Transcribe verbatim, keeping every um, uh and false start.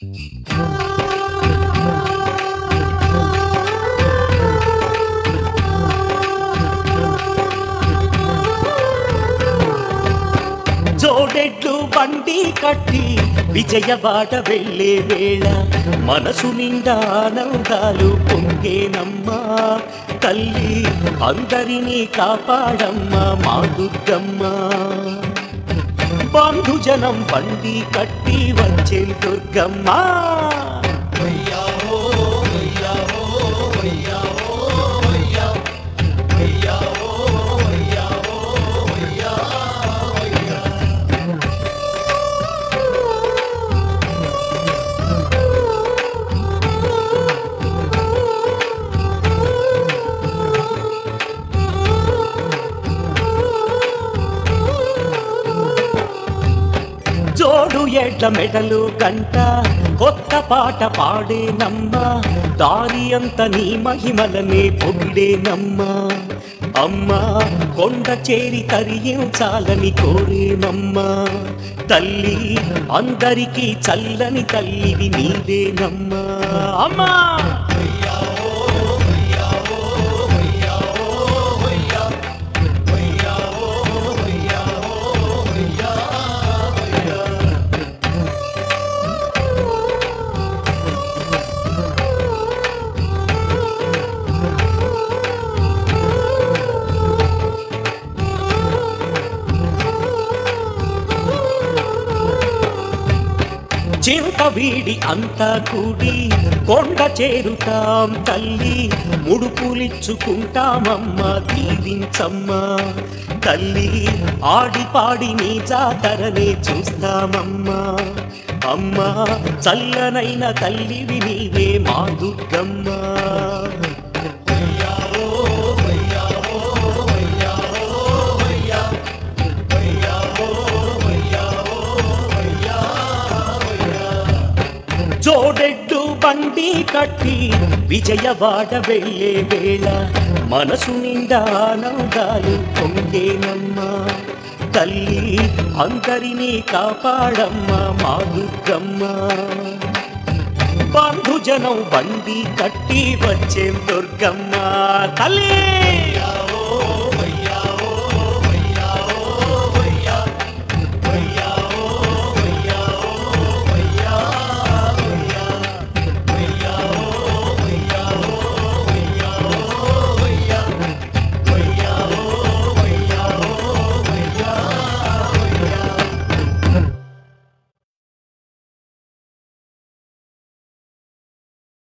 జోడెడ్లు బండి కట్టి విజయవాడ వెళ్ళే వేళ మనసు నిండా ఆనందాలు పొంగేనమ్మా. తల్లి అందరినీ కాపాడమ్మా మా దుర్గమ్మ. బంధుజనం బండి కట్టి వచ్చే దుర్గమ్మ. జోడు ఎడ్ల మెడలు గంట కొత్త పాట పాడేనమ్మా. దారి అంత నీ మహిమలనే పొగిడేనమ్మా. అమ్మా కొండ చేరి తరించాలని కోరేనమ్మా. తల్లి అందరికీ చల్లని తల్లివి నీవేనమ్మా. అమ్మా చింత వీడి అంతా కూడి కొండ చేరుతాం తల్లి. ముడుపులిచ్చుకుంటామమ్మా దీవించమ్మా. తల్లి ఆడిపాడి నీ జాతరనే చూస్తామమ్మా. అమ్మా చల్లనైన తల్లివి నీవే మా దుర్గమ్మ. జోడెడ్డు బండి కట్టి విజయవాడ వెళ్ళే వేళ మనసు నిండా ఆనందాలు పొంగేనమ్మా. తల్లి అందరినీ కాపాడమ్మా మా దుర్గమ్మ. బంధుజనం బండి కట్టి వచ్చే దుర్గమ్మ. తల్లి